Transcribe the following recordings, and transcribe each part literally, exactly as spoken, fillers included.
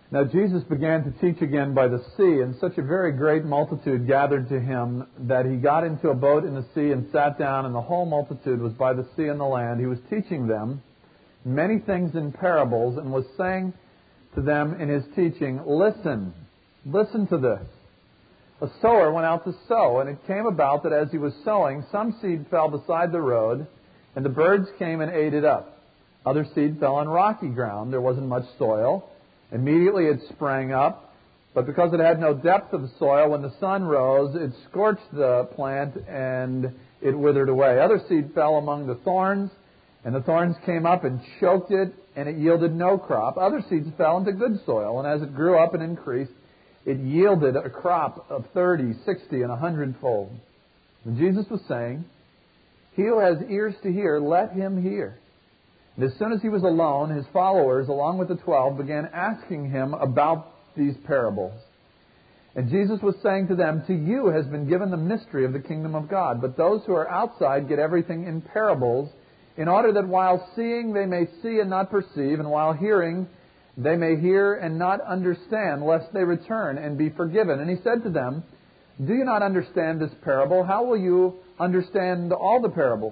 Now Jesus began to teach again by the sea, and such a very great multitude gathered to him that he got into a boat in the sea and sat down, and the whole multitude was by the sea and the land. He was teaching them many things in parables, and was saying to them in his teaching, Listen, listen to this. A sower went out to sow, and it came about that as he was sowing, some seed fell beside the road, and the birds came and ate it up. Other seed fell on rocky ground. There wasn't much soil. Immediately it sprang up, but because it had no depth of soil, when the sun rose, it scorched the plant and it withered away. Other seed fell among the thorns, and the thorns came up and choked it, and it yielded no crop. Other seeds fell into good soil, and as it grew up and increased, it yielded a crop of thirty, sixty, and a hundredfold. And Jesus was saying, He who has ears to hear, let him hear. And as soon as he was alone, his followers, along with the twelve, began asking him about these parables. And Jesus was saying to them, To you has been given the mystery of the kingdom of God, but those who are outside get everything in parables, in order that while seeing they may see and not perceive, and while hearing they may hear and not understand, lest they return and be forgiven. And he said to them, Do you not understand this parable? How will you understand all the parables?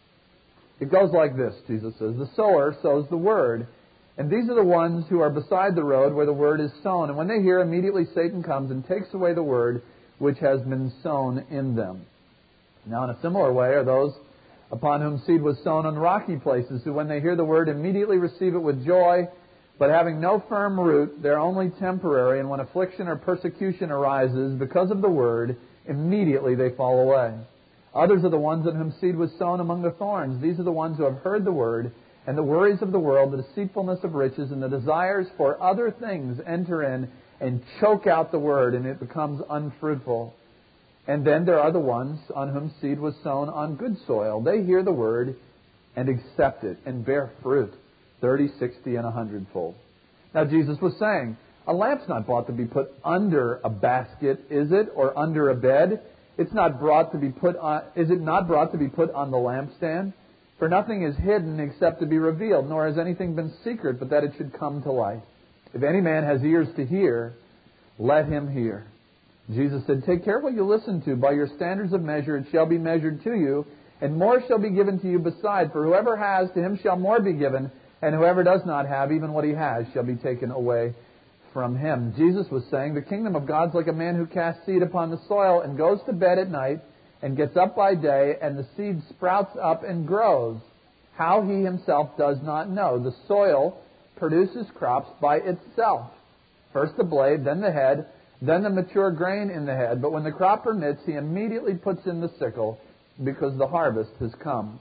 It goes like this, Jesus says. The sower sows the word. And these are the ones who are beside the road where the word is sown. And when they hear, immediately Satan comes and takes away the word which has been sown in them. Now in a similar way are those upon whom seed was sown on rocky places, who when they hear the word immediately receive it with joy, but having no firm root, they're only temporary, and when affliction or persecution arises because of the word, immediately they fall away. Others are the ones in whom seed was sown among the thorns. These are the ones who have heard the word, and the worries of the world, the deceitfulness of riches, and the desires for other things enter in and choke out the word, and it becomes unfruitful. And then there are the ones on whom seed was sown on good soil. They hear the word and accept it and bear fruit, thirty, sixty, and a hundredfold. Now Jesus was saying, a lamp's not bought to be put under a basket, is it, or under a bed? It's not brought to be put on, is it not brought to be put on the lampstand? For nothing is hidden except to be revealed, nor has anything been secret, but that it should come to light. If any man has ears to hear, let him hear. Jesus said, Take care what you listen to. By your standards of measure it shall be measured to you, and more shall be given to you beside. For whoever has, to him shall more be given, and whoever does not have, even what he has, shall be taken away from him. Jesus was saying, the kingdom of God's like a man who casts seed upon the soil and goes to bed at night and gets up by day, and the seed sprouts up and grows. How he himself does not know. The soil produces crops by itself. First the blade, then the head, then the mature grain in the head. But when the crop permits, he immediately puts in the sickle, because the harvest has come.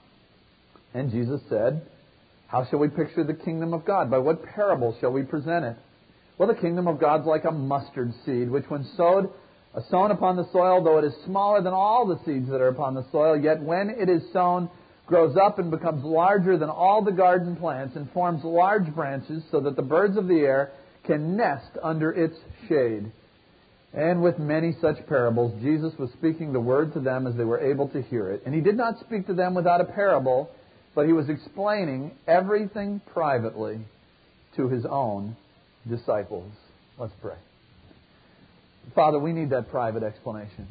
And Jesus said, How shall we picture the kingdom of God? By what parable shall we present it? Well, the kingdom of God's like a mustard seed, which when sowed, uh, sown upon the soil, though it is smaller than all the seeds that are upon the soil, yet when it is sown, grows up and becomes larger than all the garden plants, and forms large branches, so that the birds of the air can nest under its shade. And with many such parables, Jesus was speaking the word to them as they were able to hear it. And he did not speak to them without a parable, but he was explaining everything privately to his own disciples. Let's pray. Father, we need that private explanation.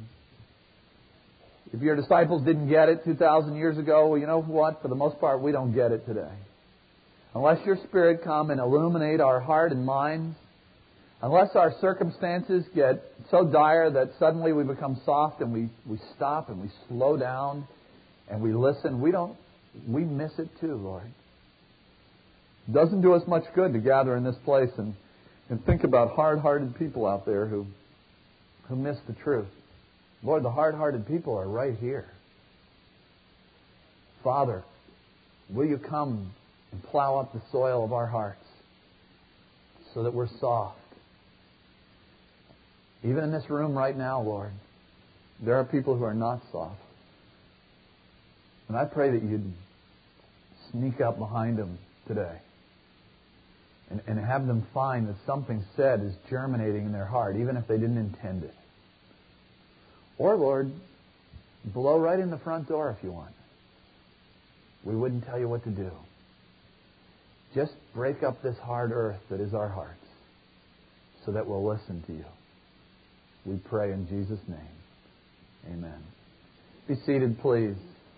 If your disciples didn't get it two thousand years ago, well, you know what? For the most part, we don't get it today. Unless your Spirit come and illuminate our heart and minds, unless our circumstances get so dire that suddenly we become soft and we, we stop and we slow down and we listen, we don't, we miss it too, Lord. It doesn't do us much good to gather in this place and, and think about hard-hearted people out there who, who miss the truth. Lord, the hard-hearted people are right here. Father, will you come and plow up the soil of our hearts so that we're soft? Even in this room right now, Lord, there are people who are not soft. And I pray that you'd sneak up behind them today and, and have them find that something said is germinating in their heart, even if they didn't intend it. Or, Lord, blow right in the front door if you want. We wouldn't tell you what to do. Just break up this hard earth that is our hearts. so that we'll listen to you. We pray in Jesus' name. Amen. Be seated, please.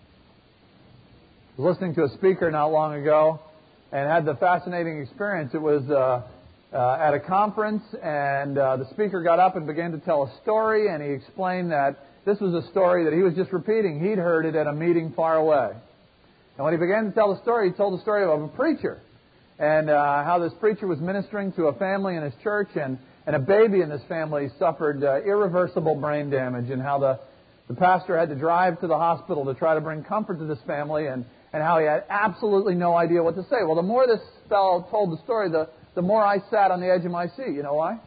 I was listening to a speaker not long ago and had the fascinating experience. It was uh, uh, at a conference, and uh, the speaker got up and began to tell a story, and he explained that this was a story that he was just repeating. He'd heard it at a meeting far away. And when he began to tell the story, he told the story of a preacher and uh, how this preacher was ministering to a family in his church, and, and a baby in this family suffered uh, irreversible brain damage, and how the, the pastor had to drive to the hospital to try to bring comfort to this family, and, and how he had absolutely no idea what to say. Well, the more this fellow told the story, the, the more I sat on the edge of my seat. You know why?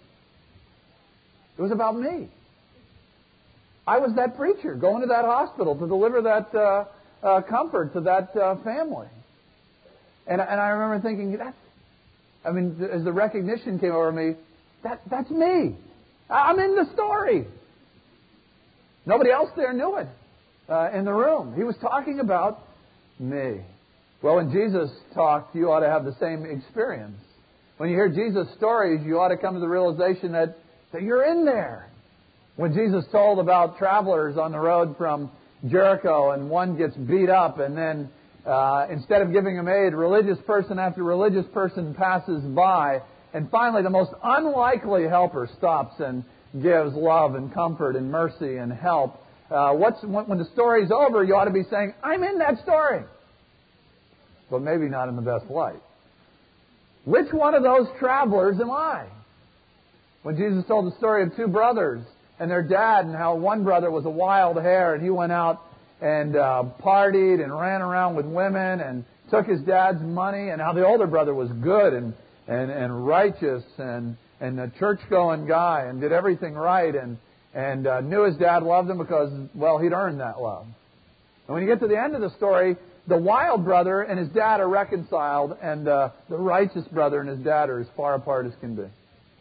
It was about me. I was that preacher going to that hospital to deliver that uh, uh, comfort to that uh, family. And, and I remember thinking, that's, I mean, as the recognition came over me, that that's me. I'm in the story. Nobody else there knew it uh, in the room. He was talking about me. Well, when Jesus talked, you ought to have the same experience. When you hear Jesus' stories, you ought to come to the realization that, that you're in there. When Jesus told about travelers on the road from Jericho, and one gets beat up, and then uh, instead of giving him aid, religious person after religious person passes by, and finally the most unlikely helper stops and gives love and comfort and mercy and help. Uh, what's when, when the story's over, you ought to be saying, I'm in that story. But maybe not in the best light. Which one of those travelers am I? When Jesus told the story of two brothers and their dad, and how one brother was a wild hare, and he went out and uh, partied and ran around with women and took his dad's money, and how the older brother was good and, and, and righteous and, and a church-going guy and did everything right, and, and uh, knew his dad loved him because, well, he'd earned that love. And when you get to the end of the story, the wild brother and his dad are reconciled, and uh, the righteous brother and his dad are as far apart as can be.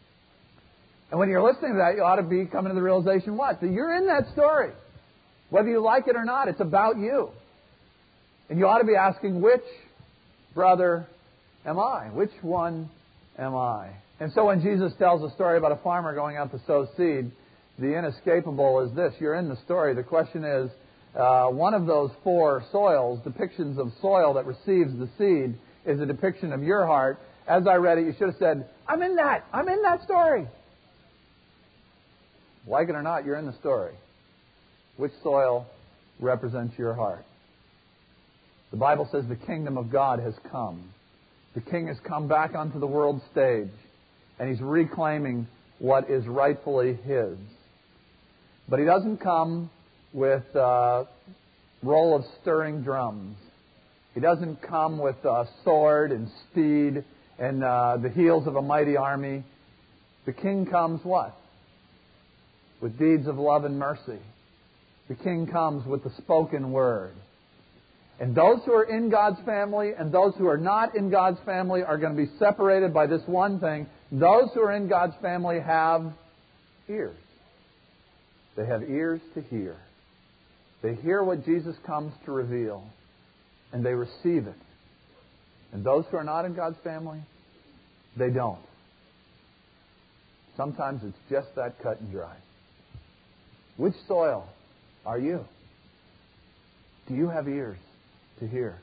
And when you're listening to that, you ought to be coming to the realization, what? That you're in that story. Whether you like it or not, it's about you. And you ought to be asking, which brother am I? Which one am I? And so when Jesus tells a story about a farmer going out to sow seed, the inescapable is this. You're in the story. The question is, uh, one of those four soils, depictions of soil that receives the seed, is a depiction of your heart. As I read it, you should have said, I'm in that. I'm in that story. Like it or not, you're in the story. Which soil represents your heart? The Bible says the kingdom of God has come. The king has come back onto the world stage, and he's reclaiming what is rightfully his. But he doesn't come with a roll of stirring drums. He doesn't come with a sword and steed and uh, the heels of a mighty army. The king comes what? With deeds of love and mercy. The king comes with the spoken word. And those who are in God's family and those who are not in God's family are going to be separated by this one thing. Those who are in God's family have ears. They have ears to hear. They hear what Jesus comes to reveal, and they receive it. And those who are not in God's family, they don't. Sometimes it's just that cut and dry. Which soil are you? Do you have ears to hear?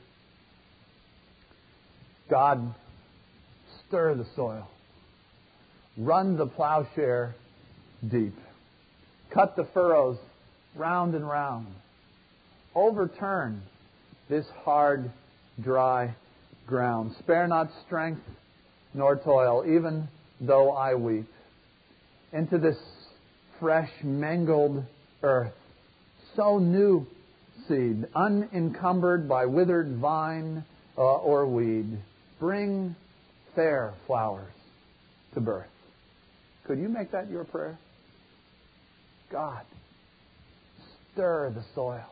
God, stir the soil. Run the plowshare deep. Cut the furrows round and round. Overturn this hard, dry ground. Spare not strength nor toil, even though I weep. Into this fresh, mangled earth, sow new seed, unencumbered by withered vine uh, or weed. Bring fair flowers to birth. Could you make that your prayer? God, stir the soil.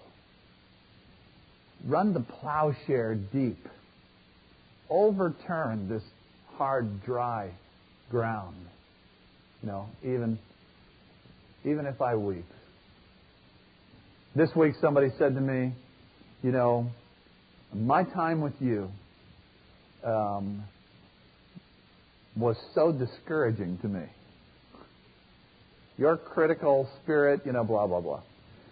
Run the plowshare deep. Overturn this hard, dry ground. You know, even, even if I weep. This week somebody said to me, you know, my time with you um, was so discouraging to me. your critical spirit, you know, blah, blah, blah.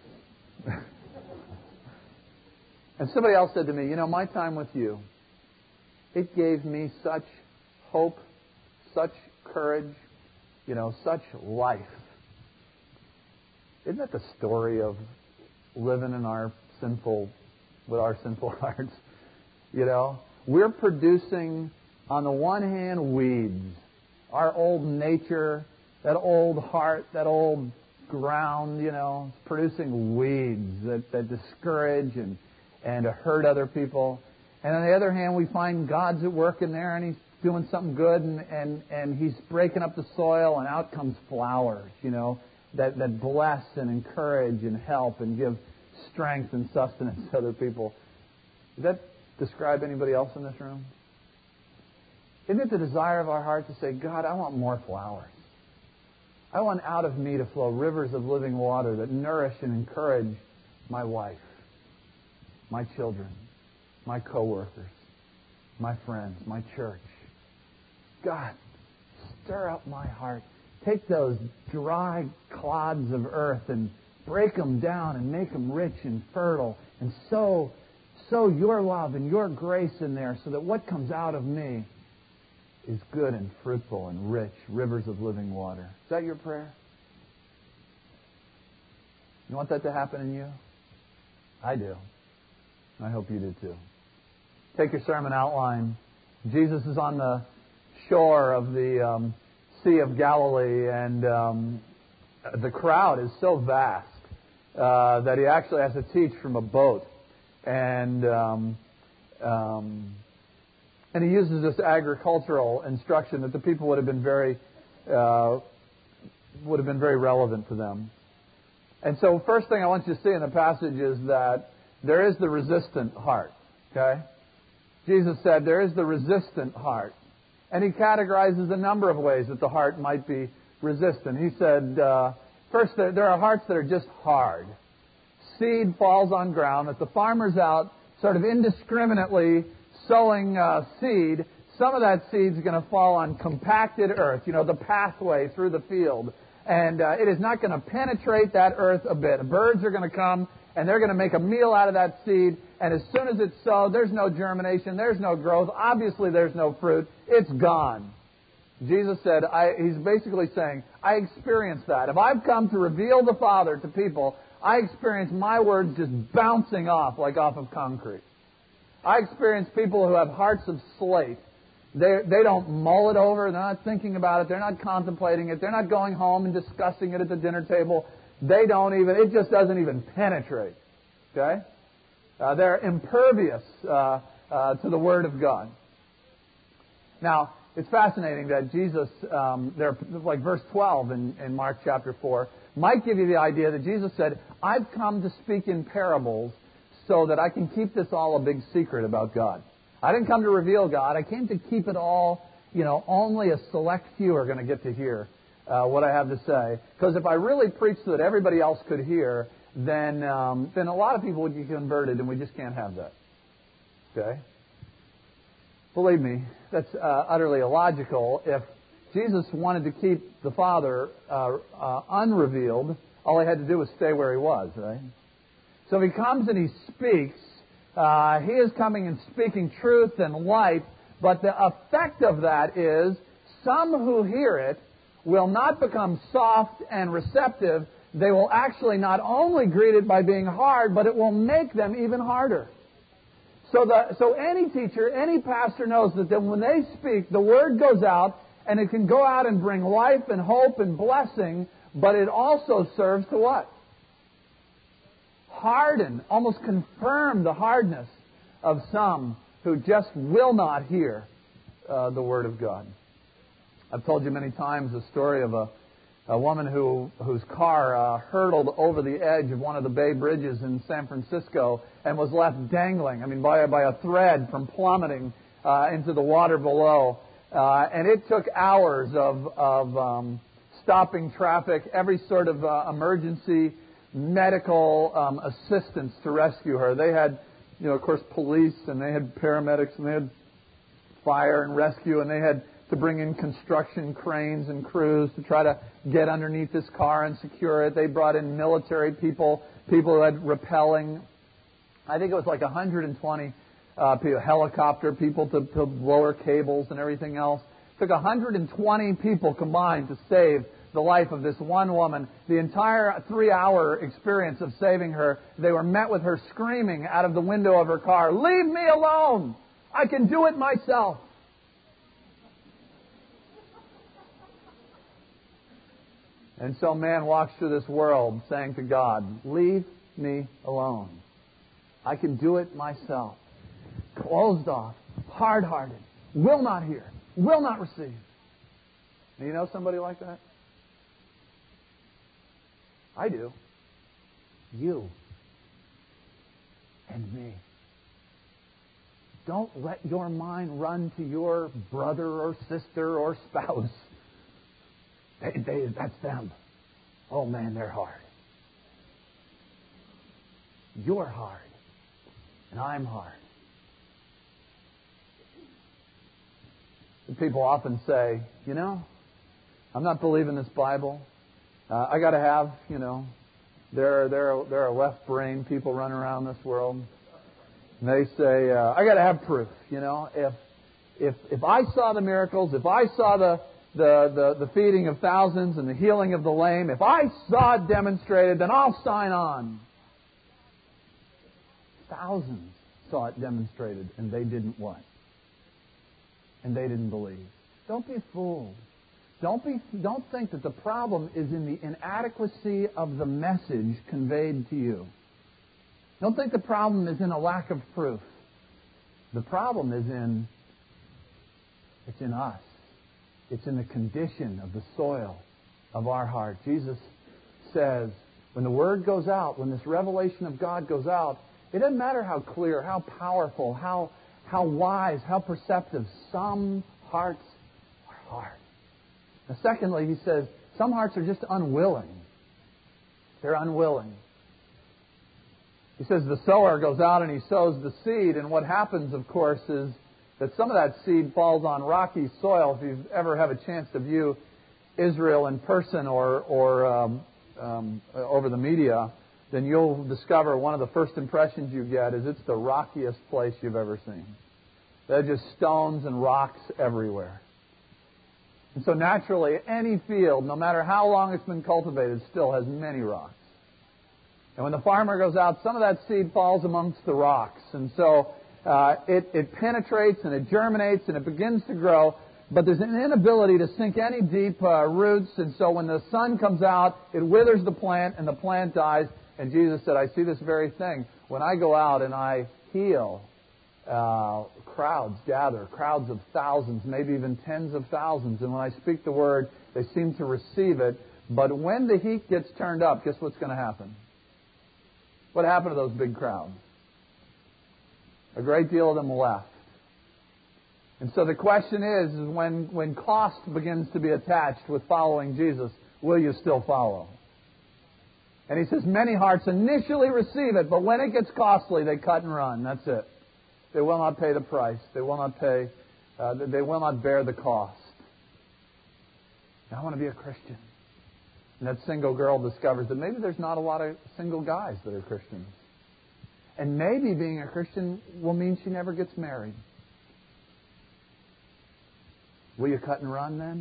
And somebody else said to me, you know, my time with you, it gave me such hope, such courage, you know, such life. Isn't that the story of living in our sinful, with our sinful hearts? You know, we're producing, on the one hand, weeds. Our old nature, that old heart, that old ground, you know, producing weeds that, that discourage and, and hurt other people. And on the other hand, we find God's at work in there, and He's doing something good, and, and, and He's breaking up the soil, and out comes flowers, you know, that, that bless and encourage and help and give strength and sustenance to other people. Does that describe anybody else in this room? Isn't it the desire of our heart to say, God, I want more flowers. I want out of me to flow rivers of living water that nourish and encourage my wife, my children, my co-workers, my friends, my church. God, stir up my heart. Take those dry clods of earth and break them down and make them rich and fertile, and sow, sow your love and your grace in there so that what comes out of me is good and fruitful and rich, rivers of living water. Is that your prayer? You want that to happen in you? I do. I hope you do too. Take your sermon outline. Jesus is on the shore of the um, Sea of Galilee, and um, the crowd is so vast uh, that He actually has to teach from a boat. And um, um, and He uses this agricultural instruction that the people would have been very uh, would have been very relevant to them. And so, first thing I want you to see in the passage is that there is the resistant heart. Okay, Jesus said there is the resistant heart, and He categorizes a number of ways that the heart might be resistant. He said, uh, first, there, there are hearts that are just hard. Seed falls on ground that the farmer's out sort of indiscriminately sowing uh, seed. Some of that seed's going to fall on compacted earth, you know, the pathway through the field. And uh, it is not going to penetrate that earth a bit. Birds are going to come, and they're going to make a meal out of that seed. And as soon as it's sowed, there's no germination, there's no growth. Obviously, there's no fruit. It's gone. Jesus said, I, He's basically saying, I experienced that. If I've come to reveal the Father to people, I experience my words just bouncing off like off of concrete. I experience people who have hearts of slate. They they don't mull it over. They're not thinking about it. They're not contemplating it. They're not going home and discussing it at the dinner table. They don't even, it just doesn't even penetrate. Okay? Uh, they're impervious uh, uh, to the Word of God. Now, it's fascinating that Jesus, um, there, like verse twelve in, in Mark chapter four, might give you the idea that Jesus said, I've come to speak in parables so that I can keep this all a big secret about God. I didn't come to reveal God. I came to keep it all, you know, only a select few are going to get to hear uh, what I have to say. Because if I really preached so that everybody else could hear, then um, then a lot of people would get converted, and we just can't have that. Okay? Believe me, that's uh, utterly illogical. If Jesus wanted to keep the Father uh, uh, unrevealed, all He had to do was stay where He was, right? So if He comes and He speaks, uh, He is coming and speaking truth and light, but the effect of that is some who hear it will not become soft and receptive. They will actually not only greet it by being hard, but it will make them even harder. So, the, so any teacher, any pastor knows that then when they speak, the Word goes out, and it can go out and bring life and hope and blessing, but it also serves to what? Harden, almost confirm the hardness of some who just will not hear uh, the Word of God. I've told you many times the story of a, a woman who whose car uh, hurtled over the edge of one of the Bay Bridges in San Francisco and was left dangling, I mean, by, by a thread from plummeting uh, into the water below. Uh, and it took hours of, of um, stopping traffic, every sort of uh, emergency medical um, assistance to rescue her. They had, you know, of course, police, and they had paramedics, and they had fire and rescue, and they had to bring in construction cranes and crews to try to get underneath this car and secure it. They brought in military people, people who had rappelling. I think it was like one hundred twenty uh, people, helicopter people to, to lower cables and everything else. It took one hundred twenty people combined to save the life of this one woman. The entire three-hour experience of saving her, they were met with her screaming out of the window of her car, "Leave me alone! I can do it myself!" And so man walks through this world saying to God, "Leave me alone. I can do it myself." Closed off, hard-hearted, will not hear, will not receive. Do you know somebody like that? I do. You and me. Don't let your mind run to your brother or sister or spouse. They, they, that's them. Oh man, they're hard. You're hard. And I'm hard. And people often say, you know, I'm not believing this Bible. Uh, I got to have, you know, there are, there are, there are left brain people running around this world. And they say, uh, I got to have proof. You know, if if if I saw the miracles, if I saw the, the the the feeding of thousands and the healing of the lame, if I saw it demonstrated, then I'll sign on. Thousands saw it demonstrated, and they didn't what? And they didn't believe. Don't be fooled. Don't be. Don't think that the problem is in the inadequacy of the message conveyed to you. Don't think the problem is in a lack of proof. The problem is in, it's in us. It's in the condition of the soil of our heart. Jesus says, when the Word goes out, when this revelation of God goes out, it doesn't matter how clear, how powerful, how, how wise, how perceptive. Some hearts are hard. Now, secondly, he says, some hearts are just unwilling. They're unwilling. He says the sower goes out and he sows the seed, and what happens, of course, is that some of that seed falls on rocky soil. If you ever have a chance to view Israel in person or, or um, um, over the media, then you'll discover one of the first impressions you get is it's the rockiest place you've ever seen. There are just stones and rocks everywhere. And so naturally, any field, no matter how long it's been cultivated, still has many rocks. And when the farmer goes out, some of that seed falls amongst the rocks. And so uh, it, it penetrates and it germinates and it begins to grow. But there's an inability to sink any deep uh, roots. And so when the sun comes out, it withers the plant and the plant dies. And Jesus said, I see this very thing. When I go out and I heal, uh, crowds gather, crowds of thousands, maybe even tens of thousands. And when I speak the word, they seem to receive it. But when the heat gets turned up, guess what's going to happen? What happened to those big crowds? A great deal of them left. And so the question is, is when, when cost begins to be attached with following Jesus, will you still follow? And he says many hearts initially receive it, but when it gets costly, they cut and run. That's it. They will not pay the price. They will not pay, uh, they will not bear the cost. I want to be a Christian. And that single girl discovers that maybe there's not a lot of single guys that are Christians. And maybe being a Christian will mean she never gets married. Will you cut and run then?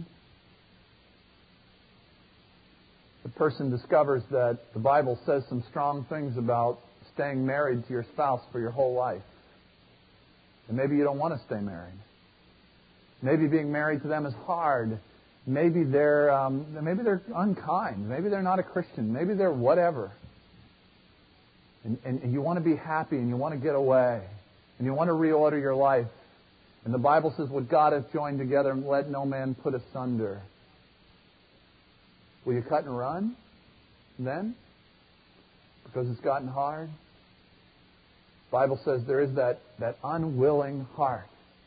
The person discovers that the Bible says some strong things about staying married to your spouse for your whole life. And maybe you don't want to stay married. Maybe being married to them is hard. Maybe they're um, maybe they're unkind. Maybe they're not a Christian. Maybe they're whatever. And, and, and you want to be happy and you want to get away. And you want to reorder your life. And the Bible says, what God hath joined together, let no man put asunder. Will you cut and run then? Because it's gotten hard? The Bible says there is that, that unwilling heart.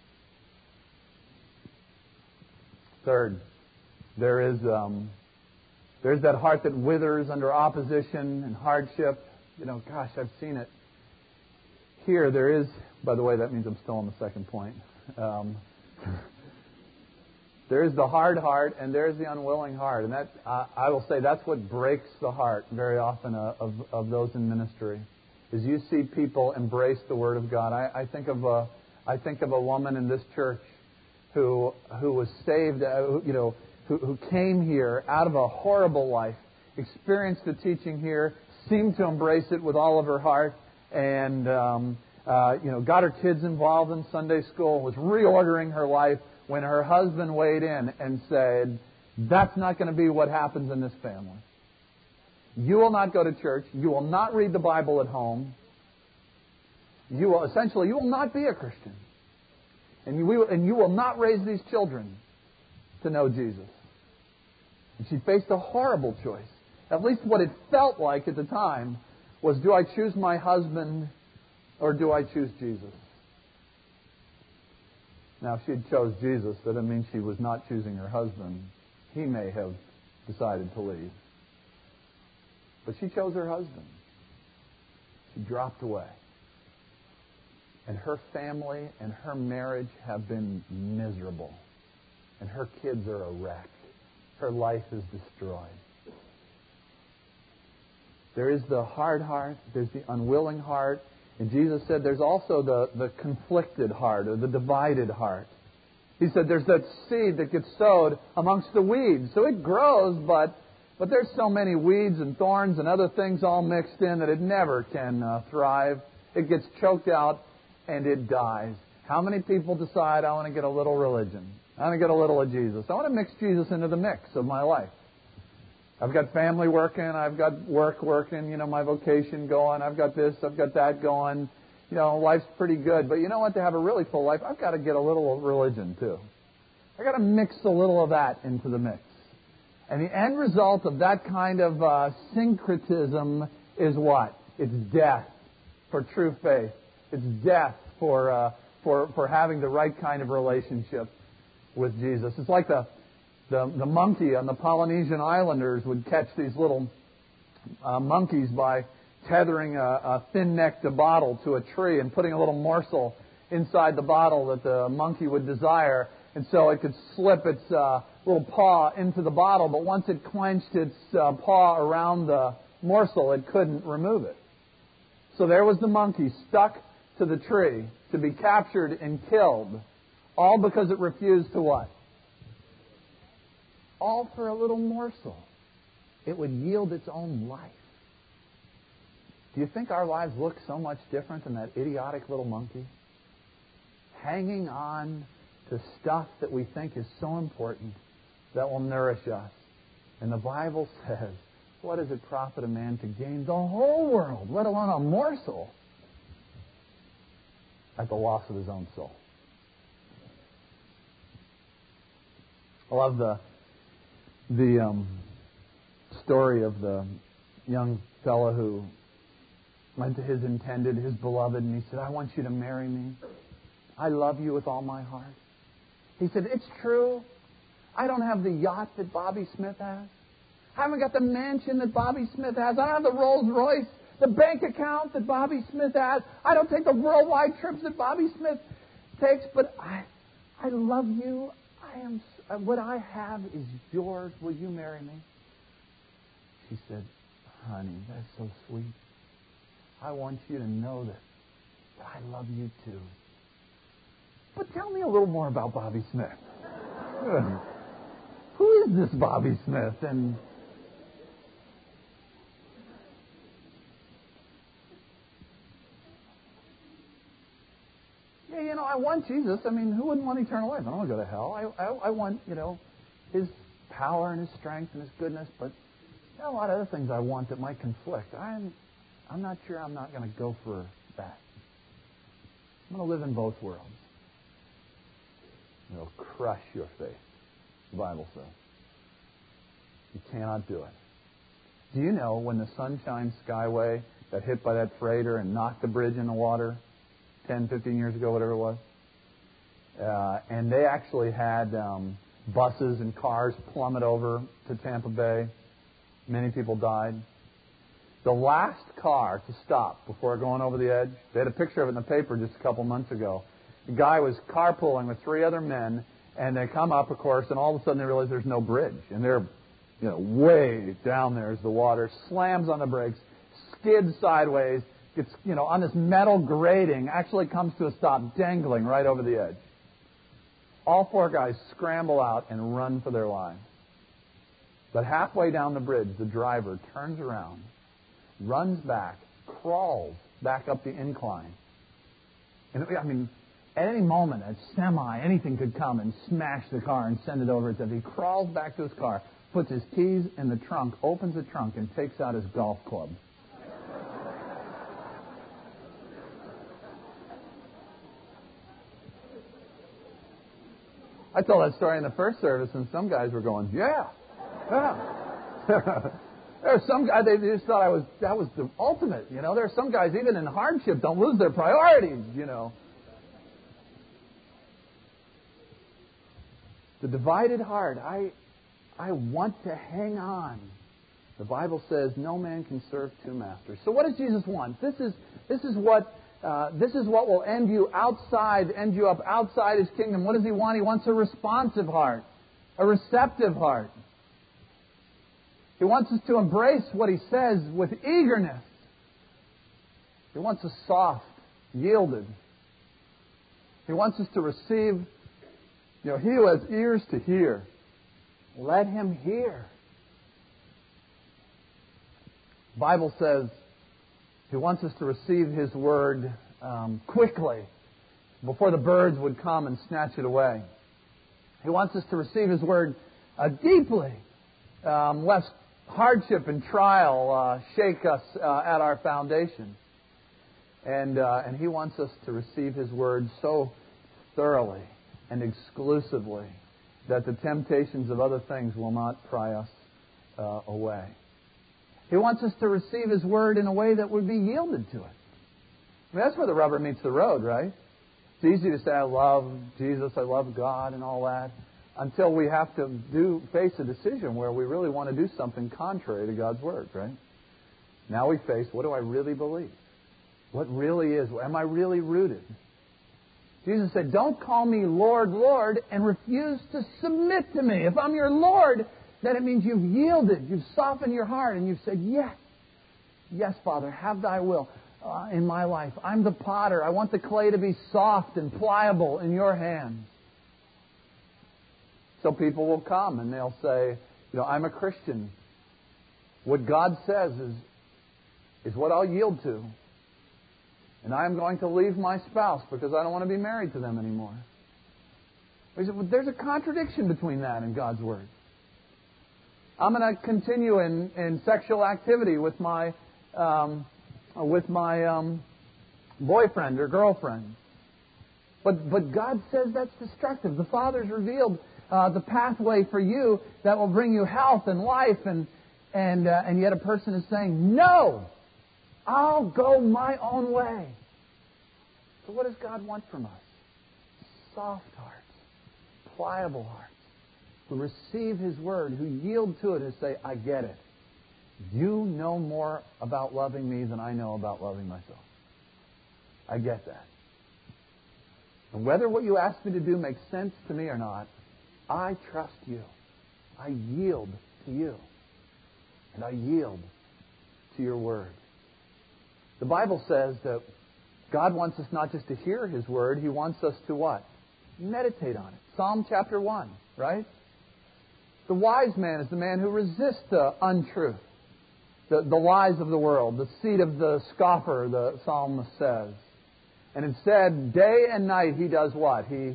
Third, there is um, there's that heart that withers under opposition and hardship. You know, gosh, I've seen it. Here there is, by the way, that means I'm still on the second point. Um, There's the hard heart and there's the unwilling heart. And that, uh, I will say, that's what breaks the heart very often uh, of, of those in ministry, is you see people embrace the Word of God. I, I think of a, I think of a woman in this church who who was saved, uh, who, you know, who, who came here out of a horrible life, experienced the teaching here, seemed to embrace it with all of her heart, and um, uh, you know, got her kids involved in Sunday school, was reordering her life, when her husband weighed in and said, that's not going to be what happens in this family. You will not go to church. You will not read the Bible at home. You will, essentially, you will not be a Christian. And you will, and you will not raise these children to know Jesus. And she faced a horrible choice. At least what it felt like at the time was, do I choose my husband or do I choose Jesus? Now, if she had chose Jesus, that didn't mean she was not choosing her husband. He may have decided to leave. But she chose her husband. She dropped away. And her family and her marriage have been miserable. And her kids are a wreck. Her life is destroyed. There is the hard heart. There's the unwilling heart. And Jesus said there's also the, the conflicted heart, or the divided heart. He said there's that seed that gets sowed amongst the weeds. So it grows, but but there's so many weeds and thorns and other things all mixed in that it never can uh, thrive. It gets choked out and it dies. How many people decide, I want to get a little religion? I want to get a little of Jesus. I want to mix Jesus into the mix of my life. I've got family working, I've got work working, you know, my vocation going, I've got this, I've got that going. You know, life's pretty good. But you know what? To have a really full life, I've got to get a little of religion too. I've got to mix a little of that into the mix. And the end result of that kind of uh, syncretism is what? It's death for true faith. It's death for, uh, for, for having the right kind of relationship with Jesus. It's like the The, the monkey on the Polynesian Islanders would catch these little uh, monkeys by tethering a, a thin-necked bottle to a tree and putting a little morsel inside the bottle that the monkey would desire. And so it could slip its uh, little paw into the bottle, but once it clenched its uh, paw around the morsel, it couldn't remove it. So there was the monkey stuck to the tree to be captured and killed, all because it refused to what? All for a little morsel. It would yield its own life. Do you think our lives look so much different than that idiotic little monkey? Hanging on to stuff that we think is so important that will nourish us. And the Bible says, what does it profit a man to gain the whole world, let alone a morsel, at the loss of his own soul? I love the The um, story of the young fellow who went to his intended, his beloved, and he said, I want you to marry me. I love you with all my heart. He said, it's true. I don't have the yacht that Bobby Smith has. I haven't got the mansion that Bobby Smith has. I don't have the Rolls Royce, the bank account that Bobby Smith has. I don't take the worldwide trips that Bobby Smith takes, but I, I love you. I am What I have is yours. Will you marry me? She said, honey, that's so sweet. I want you to know that, that I love you too. But tell me a little more about Bobby Smith. Who is this Bobby Smith? And yeah, you know, I want Jesus. I mean, who wouldn't want eternal life? I don't want to go to hell. I, I, I want, you know, His power and His strength and His goodness. But there are a lot of other things I want that might conflict. I'm, I'm not sure I'm not going to go for that. I'm going to live in both worlds. It'll crush your faith, the Bible says. You cannot do it. Do you know when the Sunshine Skyway got hit by that freighter and knocked the bridge in the water ten, fifteen years ago, whatever it was? Uh, and they actually had um, buses and cars plummet over to Tampa Bay. Many people died. The last car to stop before going over the edge, they had a picture of it in the paper just a couple months ago. The guy was carpooling with three other men, And they come up, of course, and all of a sudden they realize there's no bridge. And they're, you know, way down there as the water slams on the brakes, skids sideways, gets, you know, on this metal grating, actually comes to a stop, dangling right over the edge. All four guys scramble out and run for their lives. But halfway down the bridge, the driver turns around, runs back, crawls back up the incline. And I mean, at any moment, a semi, anything could come and smash the car and send it over its head. He crawls back to his car, puts his keys in the trunk, opens the trunk, and takes out his golf club. I told that story in the first service, and some guys were going, yeah, yeah. There are some guys, they just thought I was, that was the ultimate, you know. There are some guys, even in hardship, don't lose their priorities, you know. The divided heart, I, I want to hang on. The Bible says no man can serve two masters. So what does Jesus want? This is, this is what, uh, this is what will end you outside, end you up outside His kingdom. What does He want? He wants a responsive heart, a receptive heart. He wants us to embrace what He says with eagerness. He wants us soft, yielded. He wants us to receive. You know, he who has ears to hear, let him hear. The Bible says He wants us to receive His word um, quickly, before the birds would come and snatch it away. He wants us to receive His word uh, deeply, um, lest hardship and trial uh, shake us uh, at our foundation. And, uh, and He wants us to receive His word so thoroughly and exclusively that the temptations of other things will not pry us uh, away. He wants us to receive His word in a way that would be yielded to it. I mean, that's where the rubber meets the road, right? It's easy to say, I love Jesus, I love God, and all that, until we have to do face a decision where we really want to do something contrary to God's word, right? Now we face, what do I really believe? What really is? Am I really rooted? Jesus said, don't call me Lord, Lord, and refuse to submit to me. If I'm your Lord, then it means you've yielded. You've softened your heart, and you've said, yes. Yes, Father, have Thy will uh, in my life. I'm the potter. I want the clay to be soft and pliable in your hands. So people will come, and they'll say, you know, I'm a Christian. What God says is, is what I'll yield to. And I'm going to leave my spouse because I don't want to be married to them anymore. He said, well, there's a contradiction between that and God's word. I'm going to continue in, in sexual activity with my um, with my um, boyfriend or girlfriend. But but God says that's destructive. The Father's revealed uh, the pathway for you that will bring you health and life, and and uh, and yet a person is saying, no, I'll go my own way. So what does God want from us? Soft hearts, pliable hearts, who receive His word, who yield to it and say, I get it. You know more about loving me than I know about loving myself. I get that. And whether what you ask me to do makes sense to me or not, I trust you. I yield to you. And I yield to your word. The Bible says that God wants us not just to hear His word, He wants us to what? Meditate on it. Psalm chapter one, right? The wise man is the man who resists the untruth, the, the lies of the world, the seed of the scoffer, the psalmist says. And instead, day and night, he does what? He,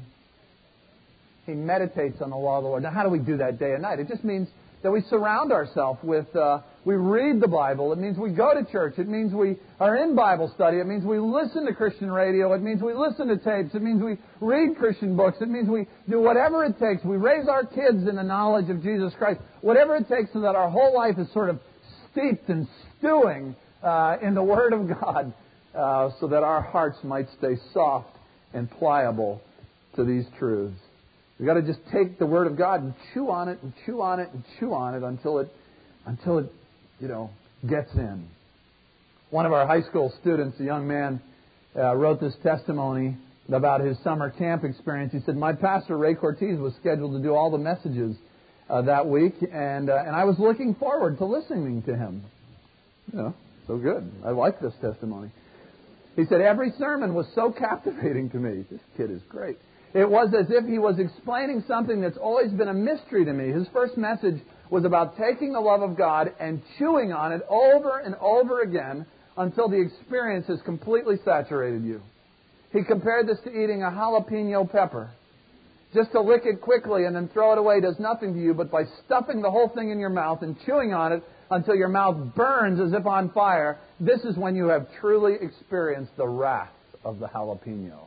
he meditates on the law of the Lord. Now, how do we do that day and night? It just means that we surround ourselves with, uh, we read the Bible. It means we go to church. It means we are in Bible study. It means we listen to Christian radio. It means we listen to tapes. It means we read Christian books. It means we do whatever it takes. We raise our kids in the knowledge of Jesus Christ. Whatever it takes so that our whole life is sort of steeped and stewing uh, in the Word of God uh, so that our hearts might stay soft and pliable to these truths. We've got to just take the Word of God and chew on it and chew on it and chew on it until it, until it, you know, gets in. One of our high school students, a young man, uh, wrote this testimony about his summer camp experience. He said, my pastor, Ray Cortez, was scheduled to do all the messages uh, that week, and uh, and I was looking forward to listening to him. You know, so good. I like this testimony. He said, every sermon was so captivating to me. This kid is great. It was as if he was explaining something that's always been a mystery to me. His first message was about taking the love of God and chewing on it over and over again until the experience has completely saturated you. He compared this to eating a jalapeno pepper. Just to lick it quickly and then throw it away does nothing to you, but by stuffing the whole thing in your mouth and chewing on it until your mouth burns as if on fire, this is when you have truly experienced the wrath of the jalapeno.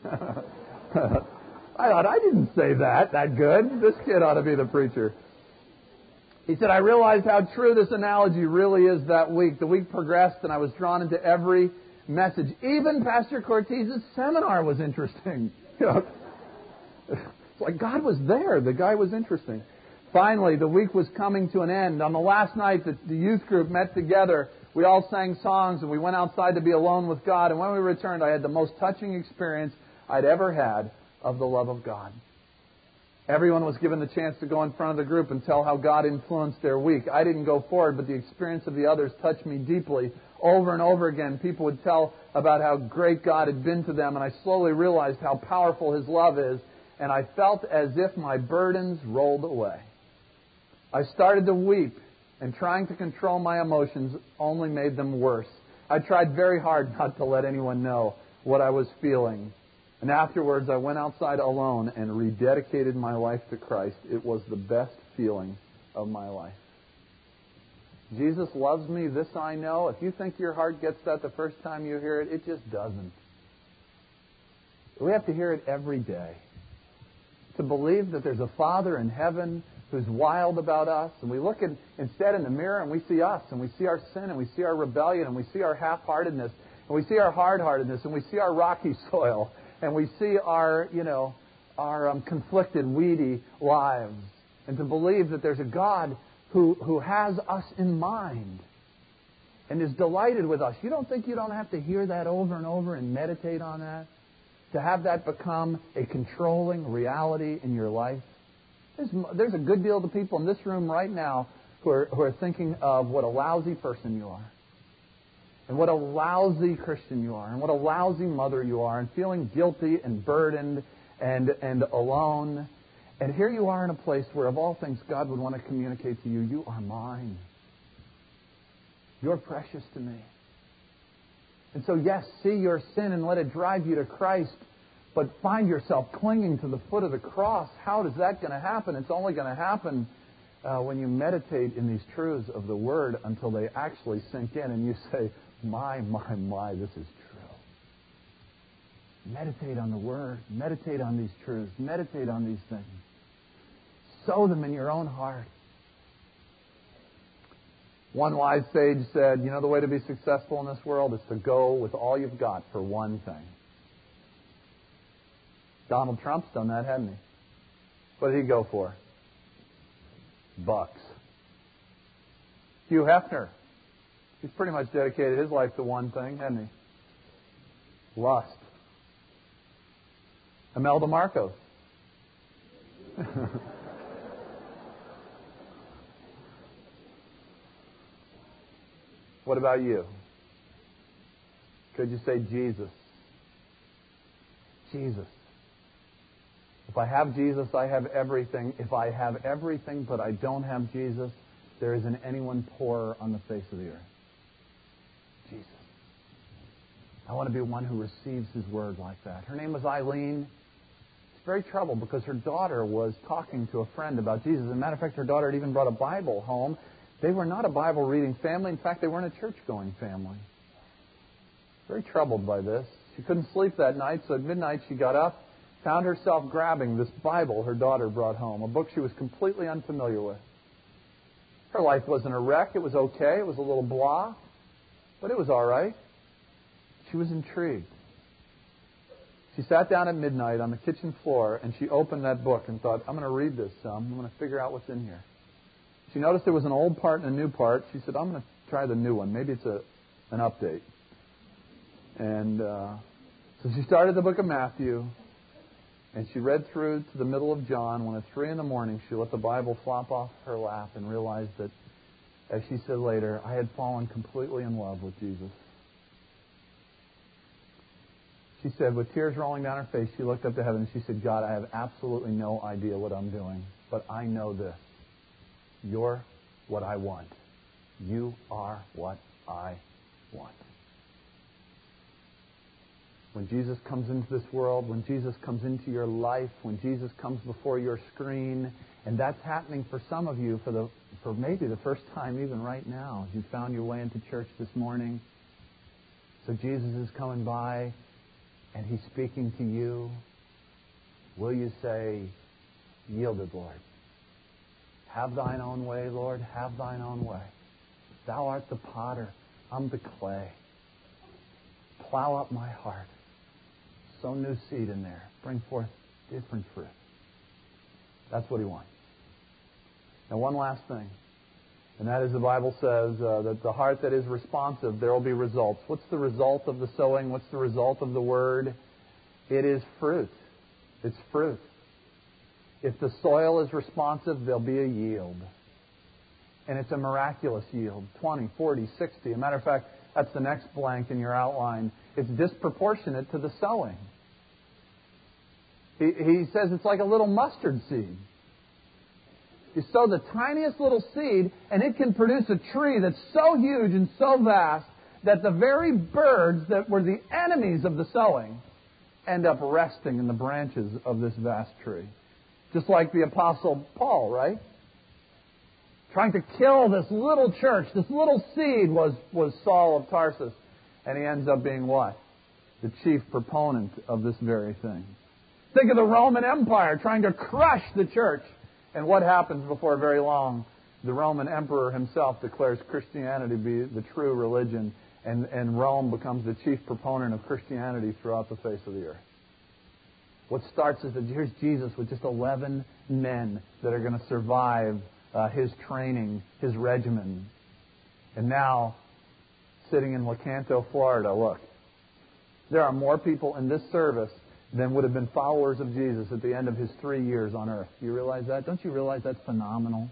I thought, I didn't say that that good. This kid ought to be the preacher. He said, I realized how true this analogy really is that week. The week progressed and I was drawn into every message. Even Pastor Cortez's seminar was interesting. You know, it's like God was there. The guy was interesting. Finally, the week was coming to an end. On the last night that the youth group met together, we all sang songs and we went outside to be alone with God. And when we returned, I had the most touching experience I'd ever had of the love of God. Everyone was given the chance to go in front of the group and tell how God influenced their week. I didn't go forward, but the experience of the others touched me deeply. Over and over again, people would tell about how great God had been to them, and I slowly realized how powerful His love is, and I felt as if my burdens rolled away. I started to weep, and trying to control my emotions only made them worse. I tried very hard not to let anyone know what I was feeling. And afterwards, I went outside alone and rededicated my life to Christ. It was the best feeling of my life. Jesus loves me, this I know. If you think your heart gets that the first time you hear it, it just doesn't. We have to hear it every day. To believe that there's a Father in heaven who's wild about us, and we look at, instead in the mirror and we see us, and we see our sin, and we see our rebellion, and we see our half-heartedness, and we see our hard-heartedness, and we see our rocky soil, and we see our, you know, our um, conflicted, weedy lives. And to believe that there's a God who, who has us in mind and is delighted with us. You don't think you don't have to hear that over and over and meditate on that? To have that become a controlling reality in your life? There's, there's a good deal of people in this room right now who are, who are thinking of what a lousy person you are. And what a lousy Christian you are, and what a lousy mother you are, and feeling guilty and burdened and and alone. And here you are in a place where, of all things, God would want to communicate to you, you are mine. You're precious to me. And so, yes, see your sin and let it drive you to Christ, but find yourself clinging to the foot of the cross. How is that going to happen? It's only going to happen uh, when you meditate in these truths of the Word until they actually sink in and you say, My, my, my, this is true. Meditate on the Word. Meditate on these truths. Meditate on these things. Sow them in your own heart. One wise sage said, you know, the way to be successful in this world is to go with all you've got for one thing. Donald Trump's done that, hasn't he? What did he go for? Bucks. Hugh Hefner. He's pretty much dedicated his life to one thing, hasn't he? Lust. Imelda Marcos. What about you? Could you say Jesus? Jesus. If I have Jesus, I have everything. If I have everything but I don't have Jesus, there isn't anyone poorer on the face of the earth. Jesus. I want to be one who receives His Word like that. Her name was Eileen. She's very troubled because her daughter was talking to a friend about Jesus. As a matter of fact, her daughter had even brought a Bible home. They were not a Bible-reading family. In fact, they weren't a church-going family. Very troubled by this. She couldn't sleep that night, so at midnight she got up, found herself grabbing this Bible her daughter brought home, a book she was completely unfamiliar with. Her life wasn't a wreck. It was okay. It was a little blah. But it was all right. She was intrigued. She sat down at midnight on the kitchen floor and she opened that book and thought, I'm going to read this some. I'm going to figure out what's in here. She noticed there was an old part and a new part. She said, I'm going to try the new one. Maybe it's a an update. And uh, So she started the book of Matthew, and she read through to the middle of John, when at three in the morning she let the Bible flop off her lap and realized that, as she said later, I had fallen completely in love with Jesus. She said, with tears rolling down her face, she looked up to heaven and she said, God, I have absolutely no idea what I'm doing, but I know this. You're what I want. You are what I want. When Jesus comes into this world, when Jesus comes into your life, when Jesus comes before your screen, and that's happening for some of you for the for maybe the first time even right now. You found your way into church this morning. So Jesus is coming by and He's speaking to you. Will you say, yielded, Lord? Have thine own way, Lord. Have thine own way. Thou art the potter. I'm the clay. Plow up my heart. Sow new seed in there. Bring forth different fruit. That's what He wants. Now, one last thing. And that is, the Bible says uh, that the heart that is responsive, there will be results. What's the result of the sowing? What's the result of the word? It is fruit. It's fruit. If the soil is responsive, there'll be a yield. And it's a miraculous yield. twenty, forty, sixty. As a matter of fact, that's the next blank in your outline. It's disproportionate to the sowing. He, he says it's like a little mustard seed. You sow the tiniest little seed, and it can produce a tree that's so huge and so vast that the very birds that were the enemies of the sowing end up resting in the branches of this vast tree. Just like the Apostle Paul, right? Trying to kill this little church. This little seed was, was Saul of Tarsus. And he ends up being what? The chief proponent of this very thing. Think of the Roman Empire trying to crush the church. And what happens before very long? The Roman emperor himself declares Christianity to be the true religion. And, and Rome becomes the chief proponent of Christianity throughout the face of the earth. What starts is that here's Jesus with just eleven men that are going to survive Uh, his training, his regimen. And now, sitting in Lecanto, Florida, look, there are more people in this service than would have been followers of Jesus at the end of His three years on earth. Do you realize that? Don't you realize that's phenomenal?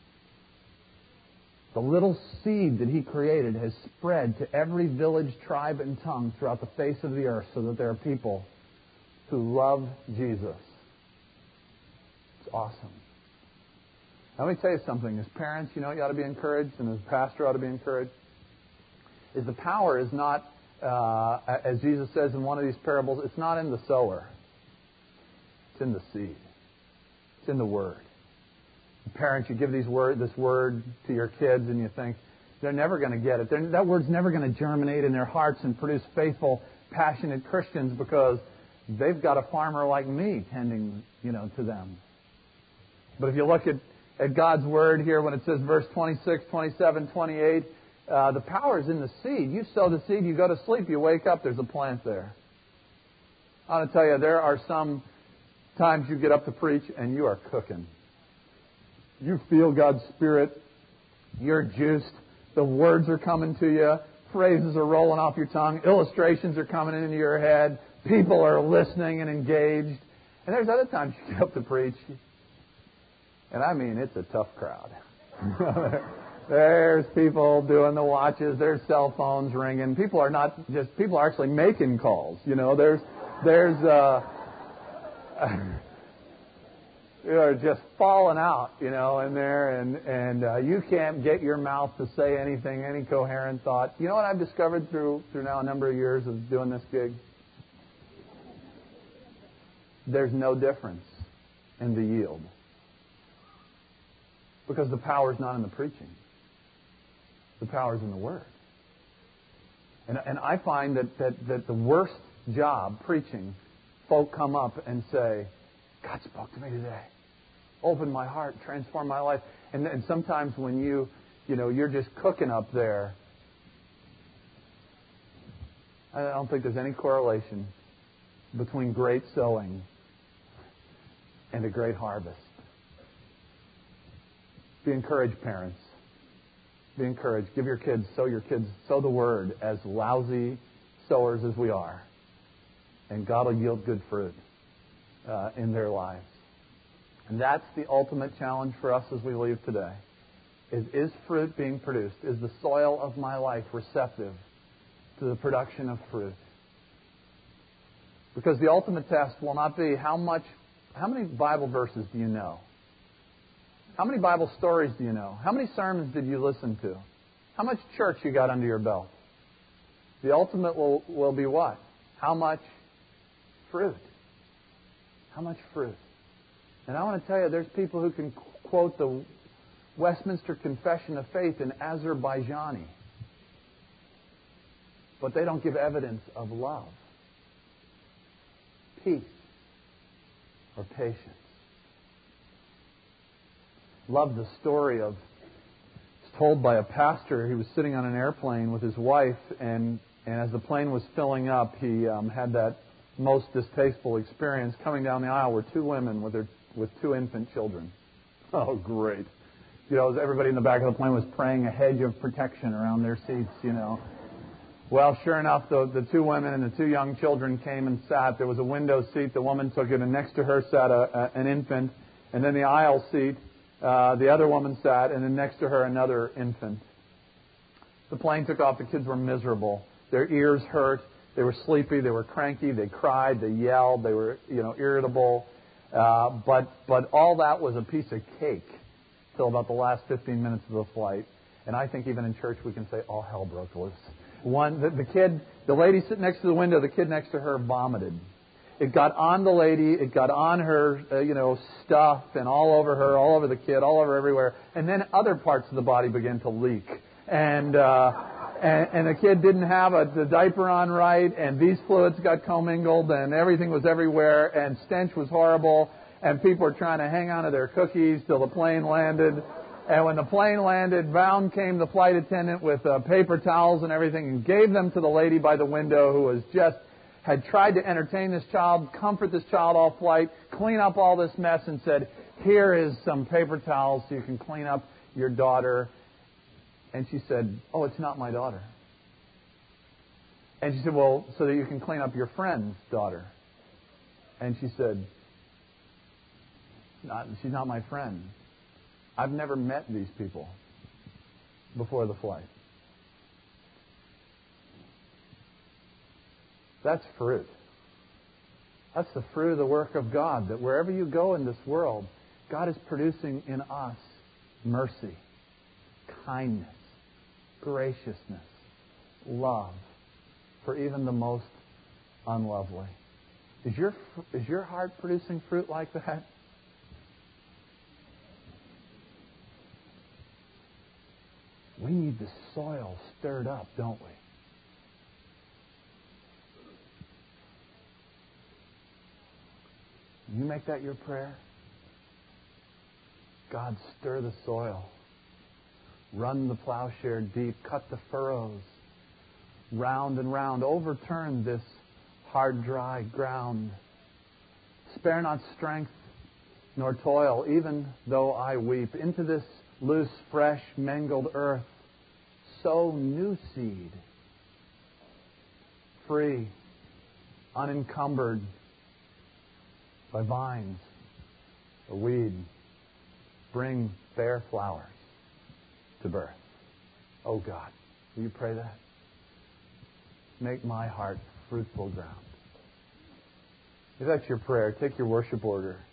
The little seed that He created has spread to every village, tribe, and tongue throughout the face of the earth, so that there are people who love Jesus. It's awesome. Let me tell you something. As parents, you know, you ought to be encouraged, and as a pastor, ought to be encouraged. Is the power is not, uh, as Jesus says in one of these parables, it's not in the sower. It's in the seed. It's in the word. Parents, you give these word, this word to your kids, and you think they're never going to get it. They're, that word's never going to germinate in their hearts and produce faithful, passionate Christians because they've got a farmer like me tending, you know, to them. But if you look at At God's Word here, when it says verse twenty-six, twenty-seven, twenty-eight, uh, the power is in the seed. You sow the seed, you go to sleep, you wake up, there's a plant there. I want to tell you, there are some times you get up to preach and you are cooking. You feel God's Spirit. You're juiced. The words are coming to you. Phrases are rolling off your tongue. Illustrations are coming into your head. People are listening and engaged. And there's other times you get up to preach. And I mean, it's a tough crowd. There's people doing the watches. There's cell phones ringing. People are not just, people are actually making calls. You know, there's, there's, uh, you are just falling out, you know, in there. And, and uh, you can't get your mouth to say anything, any coherent thought. You know what I've discovered through, through now a number of years of doing this gig? There's no difference in the yield. Because the power is not in the preaching. The power is in the Word. And, and I find that, that, that the worst job preaching, folk come up and say, God spoke to me today. Opened my heart, transformed my life. And, and sometimes when you, you know, you're just cooking up there, I don't think there's any correlation between great sowing and a great harvest. Be encouraged, parents. Be encouraged. Give your kids, sow your kids, sow the Word, as lousy sowers as we are. and God will yield good fruit uh, in their lives. And that's the ultimate challenge for us as we leave today. Is, is fruit being produced? Is the soil of my life receptive to the production of fruit? Because the ultimate test will not be how much, how many Bible verses do you know? How many Bible stories do you know? How many sermons did you listen to? How much church you got under your belt? The ultimate will, will be what? How much fruit? How much fruit? And I want to tell you, there's people who can quote the Westminster Confession of Faith in Azerbaijani, but they don't give evidence of love, peace, or patience. Love the story of, it's told by a pastor. He was sitting on an airplane with his wife, and, and as the plane was filling up, he um, had that most distasteful experience. Coming down the aisle were two women with their with two infant children. Oh, great. You know, everybody in the back of the plane was praying a hedge of protection around their seats, you know. Well, sure enough, the, the two women and the two young children came and sat. There was a window seat. The woman took it, and next to her sat a, a, an infant. And then the aisle seat, uh, the other woman sat, and then next to her another infant. The plane took off. The kids were miserable. Their ears hurt. They were sleepy. They were cranky. They cried. They yelled. They were, you know, irritable. Uh, but but all that was a piece of cake till about the last fifteen minutes of the flight. And I think even in church we can say all hell broke loose. One, the, the kid, the lady sitting next to the window, the kid next to her vomited. It got on the lady. It got on her, uh, you know, stuff and all over her, all over the kid, all over everywhere. And then other parts of the body began to leak. And uh, and, and the kid didn't have a, the diaper on right, and these fluids got commingled, and everything was everywhere, and stench was horrible, and people were trying to hang on to their cookies till the plane landed. And when the plane landed, down came the flight attendant with uh, paper towels and everything, and gave them to the lady by the window who was just had tried to entertain this child, comfort this child all flight, clean up all this mess, and said, "Here is some paper towels so you can clean up your daughter." And she said, "Oh, it's not my daughter." And she said, "Well, so that you can clean up your friend's daughter." And she said, not, she's not my friend. I've never met these people before the flight. That's fruit. That's the fruit of the work of God, that wherever you go in this world, God is producing in us mercy, kindness, graciousness, love for even the most unlovely. Is your is your heart producing fruit like that? We need the soil stirred up, don't we? You make that your prayer? God, stir the soil. Run the plowshare deep. Cut the furrows. Round and round. Overturn this hard, dry ground. Spare not strength nor toil, even though I weep. Into this loose, fresh, mangled earth, sow new seed. Free, unencumbered by vines or weed. Bring fair flowers to birth. Oh God, will you pray that? Make my heart fruitful ground. If that's your prayer, take your worship order.